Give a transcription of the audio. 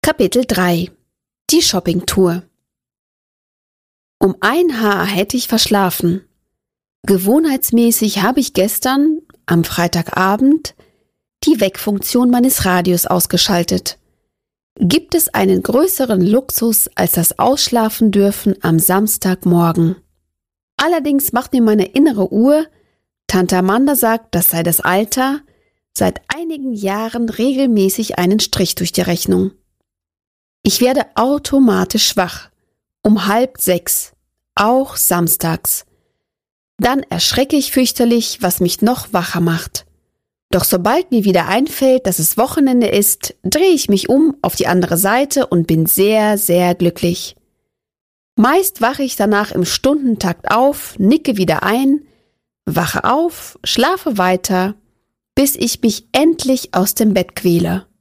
Kapitel 3 – Die Shoppingtour. Um ein Haar hätte ich verschlafen. Gewohnheitsmäßig habe ich gestern, am Freitagabend, die Weckfunktion meines Radios ausgeschaltet. Gibt es einen größeren Luxus als das Ausschlafen dürfen am Samstagmorgen? Allerdings macht mir meine innere Uhr, Tante Amanda sagt, das sei das Alter, seit einigen Jahren regelmäßig einen Strich durch die Rechnung. Ich werde automatisch wach, um 5:30, auch samstags. Dann erschrecke ich fürchterlich, was mich noch wacher macht. Doch sobald mir wieder einfällt, dass es Wochenende ist, drehe ich mich um auf die andere Seite und bin sehr, sehr glücklich. Meist wache ich danach im Stundentakt auf, nicke wieder ein, wache auf, schlafe weiter, bis ich mich endlich aus dem Bett quäle.